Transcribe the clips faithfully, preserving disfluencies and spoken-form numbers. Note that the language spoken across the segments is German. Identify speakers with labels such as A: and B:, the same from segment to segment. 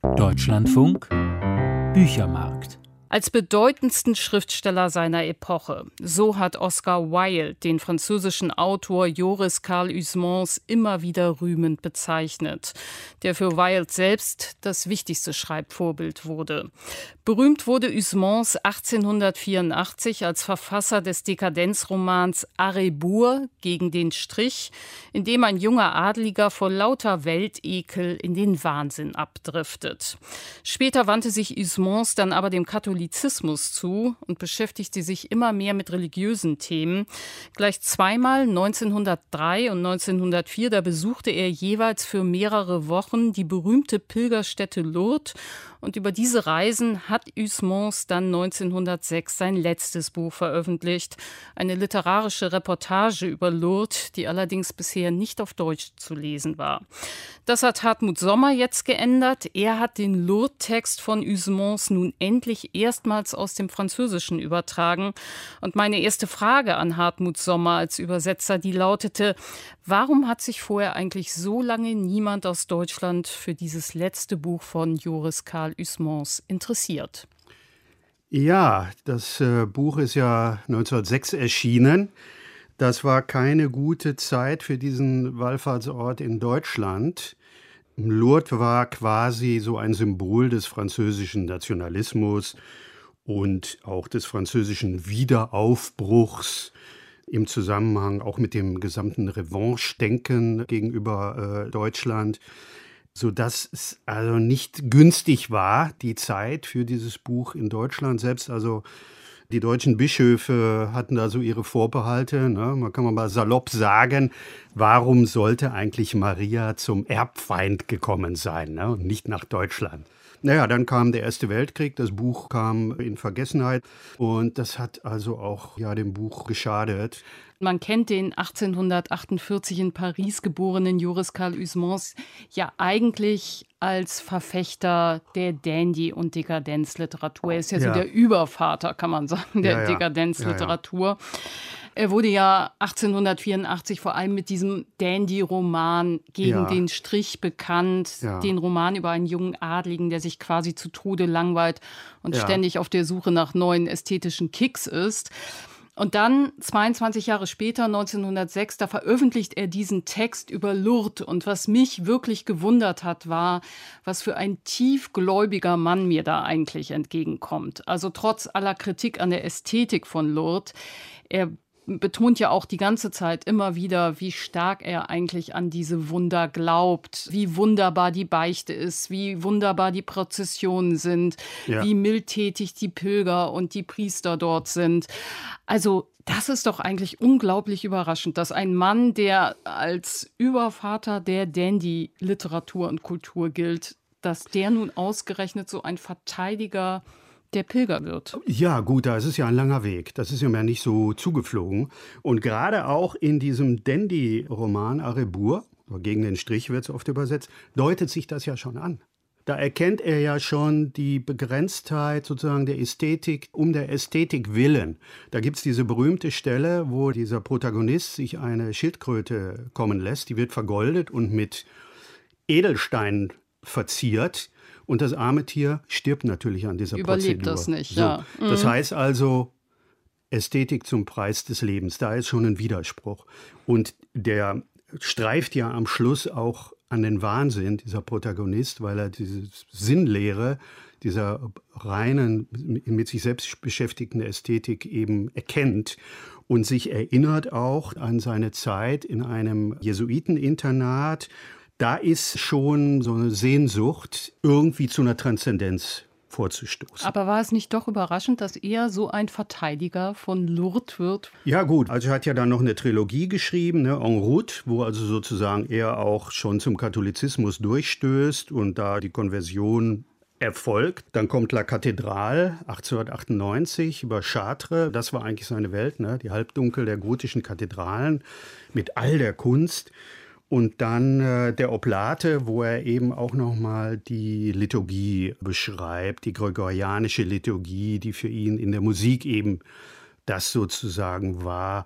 A: Deutschlandfunk Büchermarkt.
B: Als bedeutendsten Schriftsteller seiner Epoche, so hat Oscar Wilde den französischen Autor Joris Karl Huysmans immer wieder rühmend bezeichnet, der für Wilde selbst das wichtigste Schreibvorbild wurde. Berühmt wurde Huysmans achtzehnhundertvierundachtzig als Verfasser des Dekadenzromans À rebours, gegen den Strich, in dem ein junger Adliger vor lauter Weltekel in den Wahnsinn abdriftet. Später wandte sich Huysmans dann aber dem Katholizismus zu und beschäftigte sich immer mehr mit religiösen Themen. Gleich zweimal, neunzehnhundertdrei und neunzehnhundertvier, da besuchte er jeweils für mehrere Wochen die berühmte Pilgerstätte Lourdes. Und über diese Reisen hat Huysmans dann neunzehnhundertsechs sein letztes Buch veröffentlicht. Eine literarische Reportage über Lourdes, die allerdings bisher nicht auf Deutsch zu lesen war. Das hat Hartmut Sommer jetzt geändert. Er hat den Lourdes-Text von Huysmans nun endlich erstmals aus dem Französischen übertragen. Und meine erste Frage an Hartmut Sommer als Übersetzer, die lautete: Warum hat sich vorher eigentlich so lange niemand aus Deutschland für dieses letzte Buch von Joris Karl Huysmans interessiert?
C: Ja, das äh, Buch ist ja neunzehnhundertsechs erschienen. Das war keine gute Zeit für diesen Wallfahrtsort in Deutschland. Lourdes war quasi so ein Symbol des französischen Nationalismus und auch des französischen Wiederaufbruchs im Zusammenhang auch mit dem gesamten Revanche-Denken gegenüber äh, Deutschland, sodass es also nicht günstig war, die Zeit für dieses Buch in Deutschland. Selbst also die deutschen Bischöfe hatten da so ihre Vorbehalte. Ne? Man kann mal salopp sagen, warum sollte eigentlich Maria zum Erbfeind gekommen sein, ne? Und nicht nach Deutschland? Naja, dann kam der Erste Weltkrieg, das Buch kam in Vergessenheit und das hat also auch ja, dem Buch geschadet.
B: Man kennt den achtzehnhundertachtundvierzig in Paris geborenen Joris Karl Huysmans ja eigentlich als Verfechter der Dandy- und Dekadenzliteratur. Er ist ja, ja so der Übervater, kann man sagen, der ja, ja. Dekadenzliteratur. Ja, ja. Er wurde ja achtzehnhundertvierundachtzig vor allem mit diesem Dandy-Roman gegen ja. den Strich bekannt. Ja. Den Roman über einen jungen Adligen, der sich quasi zu Tode langweilt und ja. ständig auf der Suche nach neuen ästhetischen Kicks ist. Und dann, zweiundzwanzig Jahre später, neunzehnhundertsechs, da veröffentlicht er diesen Text über Lourdes. Und was mich wirklich gewundert hat, war, was für ein tiefgläubiger Mann mir da eigentlich entgegenkommt. Also trotz aller Kritik an der Ästhetik von Lourdes, er betont ja auch die ganze Zeit immer wieder, wie stark er eigentlich an diese Wunder glaubt, wie wunderbar die Beichte ist, wie wunderbar die Prozessionen sind, ja. wie mildtätig die Pilger und die Priester dort sind. Also das ist doch eigentlich unglaublich überraschend, dass ein Mann, der als Übervater der Dandy-Literatur und Kultur gilt, dass der nun ausgerechnet so ein Verteidiger der Pilger wird.
C: Ja, gut, da ist es ja ein langer Weg. Das ist ihm ja nicht so zugeflogen. Und gerade auch in diesem Dandy-Roman À rebours, gegen den Strich wird es oft übersetzt, deutet sich das ja schon an. Da erkennt er ja schon die Begrenztheit sozusagen der Ästhetik um der Ästhetik willen. Da gibt es diese berühmte Stelle, wo dieser Protagonist sich eine Schildkröte kommen lässt. Die wird vergoldet und mit Edelsteinen verziert. Und das arme Tier stirbt natürlich an dieser
B: Überlebt
C: Prozedur.
B: das nicht,
C: so.
B: ja. Mhm.
C: Das heißt also, Ästhetik zum Preis des Lebens. Da ist schon ein Widerspruch. Und der streift ja am Schluss auch an den Wahnsinn, dieser Protagonist, weil er diese Sinnlehre dieser reinen, mit sich selbst beschäftigten Ästhetik eben erkennt und sich erinnert auch an seine Zeit in einem Jesuiteninternat. Da ist schon so eine Sehnsucht, irgendwie zu einer Transzendenz vorzustoßen.
B: Aber war es nicht doch überraschend, dass er so ein Verteidiger von Lourdes wird?
C: Ja gut, also er hat ja dann noch eine Trilogie geschrieben, ne, En route, wo also sozusagen er auch schon zum Katholizismus durchstößt und da die Konversion erfolgt. Dann kommt La Cathédrale achtzehnhundertachtundneunzig über Chartres. Das war eigentlich seine Welt, ne, die Halbdunkel der gotischen Kathedralen mit all der Kunst. Und dann äh, der Oblate, wo er eben auch nochmal die Liturgie beschreibt, die gregorianische Liturgie, die für ihn in der Musik eben das sozusagen war,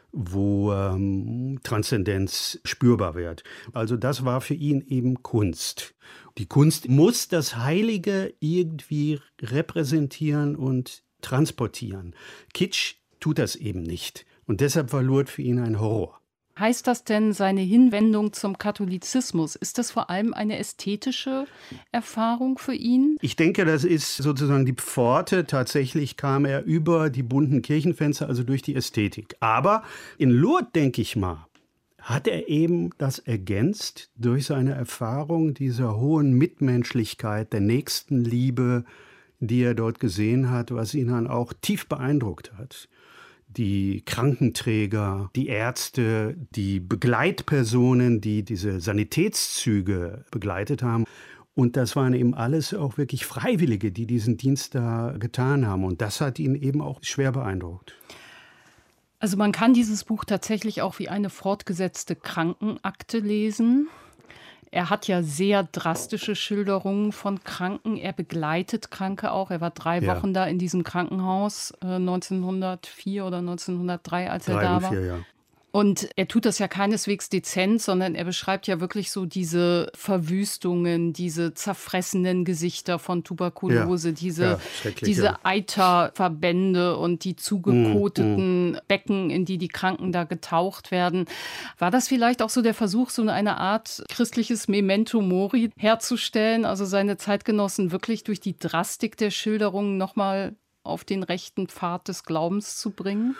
C: wo ähm, Transzendenz spürbar wird. Also das war für ihn eben Kunst. Die Kunst muss das Heilige irgendwie repräsentieren und transportieren. Kitsch tut das eben nicht. Und deshalb war Lourdes für ihn ein Horror.
B: Heißt das denn, seine Hinwendung zum Katholizismus, ist das vor allem eine ästhetische Erfahrung für ihn?
C: Ich denke, das ist sozusagen die Pforte. Tatsächlich kam er über die bunten Kirchenfenster, also durch die Ästhetik. Aber in Lourdes, denke ich mal, hat er eben das ergänzt durch seine Erfahrung dieser hohen Mitmenschlichkeit, der Nächstenliebe, die er dort gesehen hat, was ihn dann auch tief beeindruckt hat. Die Krankenträger, die Ärzte, die Begleitpersonen, die diese Sanitätszüge begleitet haben. Und das waren eben alles auch wirklich Freiwillige, die diesen Dienst da getan haben. Und das hat ihn eben auch schwer beeindruckt.
B: Also man kann dieses Buch tatsächlich auch wie eine fortgesetzte Krankenakte lesen. Er hat ja sehr drastische Schilderungen von Kranken. Er begleitet Kranke auch. Er war drei
C: Ja.
B: Wochen da in diesem Krankenhaus, äh, neunzehnhundertvier oder neunzehnhundertdrei, als er
C: Drei
B: da
C: und
B: war.
C: vier, ja.
B: Und er tut das ja keineswegs dezent, sondern er beschreibt ja wirklich so diese Verwüstungen, diese zerfressenen Gesichter von Tuberkulose,
C: Ja,
B: diese,
C: ja, schrecklich,
B: diese
C: ja.
B: Eiterverbände und die zugekoteten mm, mm. Becken, in die die Kranken da getaucht werden. War das vielleicht auch so der Versuch, so eine Art christliches Memento Mori herzustellen, also seine Zeitgenossen wirklich durch die Drastik der Schilderungen nochmal auf den rechten Pfad des Glaubens zu bringen?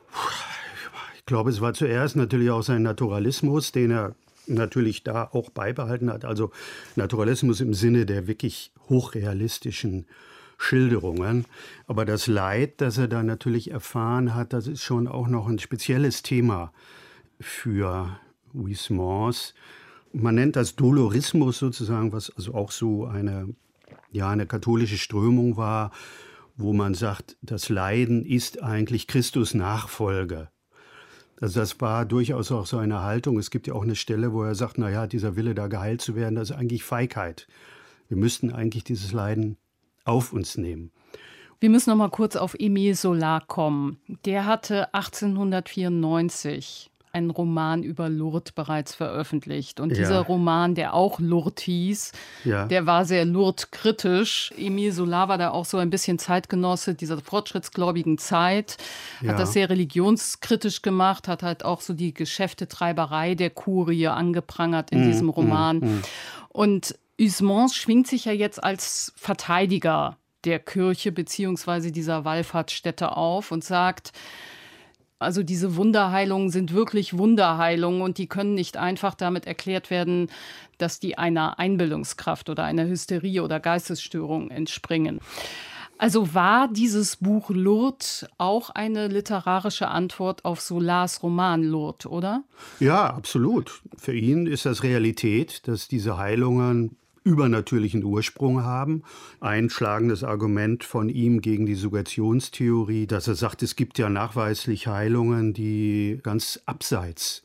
C: Ich glaube, es war zuerst natürlich auch sein Naturalismus, den er natürlich da auch beibehalten hat. Also Naturalismus im Sinne der wirklich hochrealistischen Schilderungen. Aber das Leid, das er da natürlich erfahren hat, das ist schon auch noch ein spezielles Thema für Huysmans. Man nennt das Dolorismus sozusagen, was also auch so eine, ja, eine katholische Strömung war, wo man sagt, das Leiden ist eigentlich Christus Nachfolge. Also das war durchaus auch so eine Haltung. Es gibt ja auch eine Stelle, wo er sagt, naja, dieser Wille, da geheilt zu werden, das ist eigentlich Feigheit. Wir müssten eigentlich dieses Leiden auf uns nehmen.
B: Wir müssen noch mal kurz auf Émile Zola kommen. Der hatte achtzehnhundertvierundneunzig einen Roman über Lourdes bereits veröffentlicht. Und
C: Ja.
B: dieser Roman, der auch Lourdes hieß,
C: Ja.
B: der war sehr Lourdes-kritisch. Émile Zola war da auch so ein bisschen Zeitgenosse dieser fortschrittsgläubigen Zeit,
C: Ja.
B: hat das sehr religionskritisch gemacht, hat halt auch so die Geschäftetreiberei der Kurie angeprangert in
C: Mm,
B: diesem Roman.
C: mm, mm.
B: Und Huysmans schwingt sich ja jetzt als Verteidiger der Kirche bzw. dieser Wallfahrtsstätte auf und sagt, also diese Wunderheilungen sind wirklich Wunderheilungen und die können nicht einfach damit erklärt werden, dass die einer Einbildungskraft oder einer Hysterie oder Geistesstörung entspringen. Also war dieses Buch Lourdes auch eine literarische Antwort auf Zolas Roman Lourdes, oder?
C: Ja, absolut. Für ihn ist das Realität, dass diese Heilungen übernatürlichen Ursprung haben. Ein schlagendes Argument von ihm gegen die Suggestionstheorie, dass er sagt, es gibt ja nachweislich Heilungen, die ganz abseits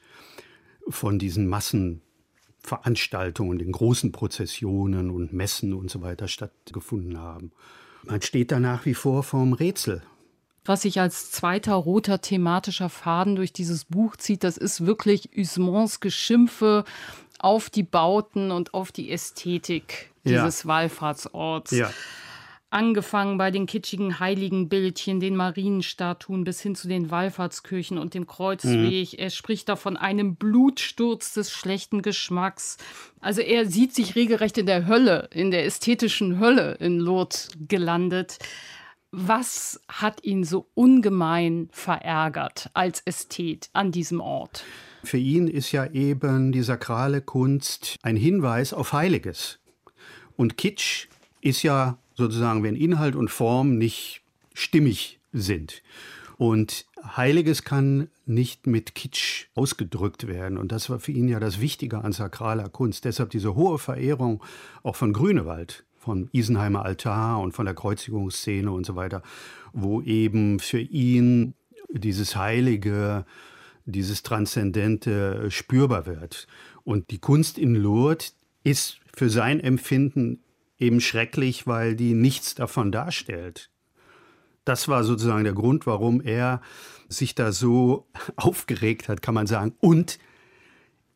C: von diesen Massenveranstaltungen, den großen Prozessionen und Messen und so weiter stattgefunden haben. Man steht da nach wie vor vorm Rätsel.
B: Was sich als zweiter roter thematischer Faden durch dieses Buch zieht, das ist wirklich Huysmans Geschimpfe auf die Bauten und auf die Ästhetik dieses ja. Wallfahrtsorts.
C: Ja.
B: Angefangen bei den kitschigen Heiligenbildchen, den Marienstatuen bis hin zu den Wallfahrtskirchen und dem Kreuzweg. Mhm. Er spricht da von einem Blutsturz des schlechten Geschmacks. Also er sieht sich regelrecht in der Hölle, in der ästhetischen Hölle in Lourdes gelandet. Was hat ihn so ungemein verärgert als Ästhet an diesem Ort?
C: Für ihn ist ja eben die sakrale Kunst ein Hinweis auf Heiliges. Und Kitsch ist ja sozusagen, wenn Inhalt und Form nicht stimmig sind. Und Heiliges kann nicht mit Kitsch ausgedrückt werden. Und das war für ihn ja das Wichtige an sakraler Kunst. Deshalb diese hohe Verehrung auch von Grünewald, vom Isenheimer Altar und von der Kreuzigungsszene und so weiter, wo eben für ihn dieses Heilige, dieses Transzendente spürbar wird. Und die Kunst in Lourdes ist für sein Empfinden eben schrecklich, weil die nichts davon darstellt. Das war sozusagen der Grund, warum er sich da so aufgeregt hat, kann man sagen. Und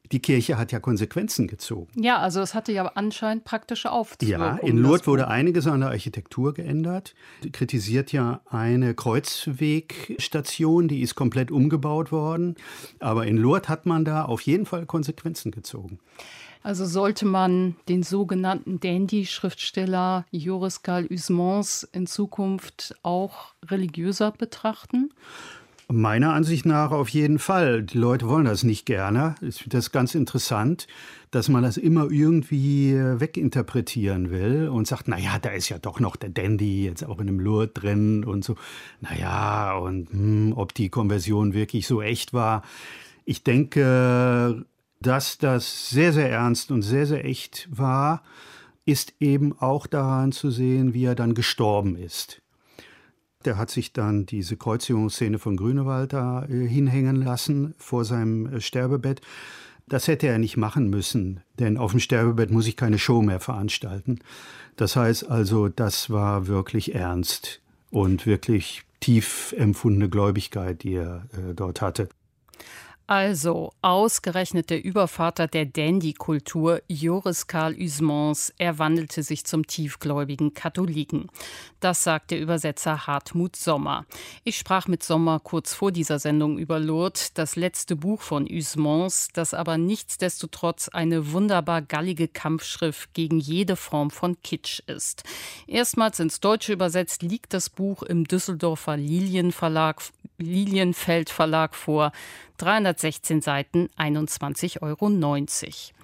C: Die Kirche hat ja Konsequenzen gezogen.
B: Ja, also es hatte ja anscheinend praktische Auswirkungen.
C: Ja, in Lourdes wurde einiges an der Architektur geändert. Die kritisiert ja eine Kreuzwegstation, die ist komplett umgebaut worden. Aber in Lourdes hat man da auf jeden Fall Konsequenzen gezogen.
B: Also sollte man den sogenannten Dandy-Schriftsteller Joris Karl Huysmans in Zukunft auch religiöser betrachten?
C: Meiner Ansicht nach auf jeden Fall. Die Leute wollen das nicht gerne. Das ist ganz interessant, dass man das immer irgendwie weginterpretieren will und sagt, naja, da ist ja doch noch der Dandy jetzt auch in einem Lourdes drin und so. Naja, und hm, ob die Konversion wirklich so echt war. Ich denke, dass das sehr, sehr ernst und sehr, sehr echt war, ist eben auch daran zu sehen, wie er dann gestorben ist. Der hat sich dann diese Kreuzigungsszene von Grünewald da äh, hinhängen lassen vor seinem äh, Sterbebett. Das hätte er nicht machen müssen, denn auf dem Sterbebett muss ich keine Show mehr veranstalten. Das heißt also, das war wirklich ernst und wirklich tief empfundene Gläubigkeit, die er äh, dort hatte.
B: Also, ausgerechnet der Übervater der Dandy-Kultur, Joris Karl Huysmans, er wandelte sich zum tiefgläubigen Katholiken. Das sagt der Übersetzer Hartmut Sommer. Ich sprach mit Sommer kurz vor dieser Sendung über Lourdes, das letzte Buch von Huysmans, das aber nichtsdestotrotz eine wunderbar gallige Kampfschrift gegen jede Form von Kitsch ist. Erstmals ins Deutsche übersetzt liegt das Buch im Düsseldorfer Lilienverlag, Lilienfeld Verlag vor. dreihundertsechzehn Seiten, einundzwanzig Euro neunzig.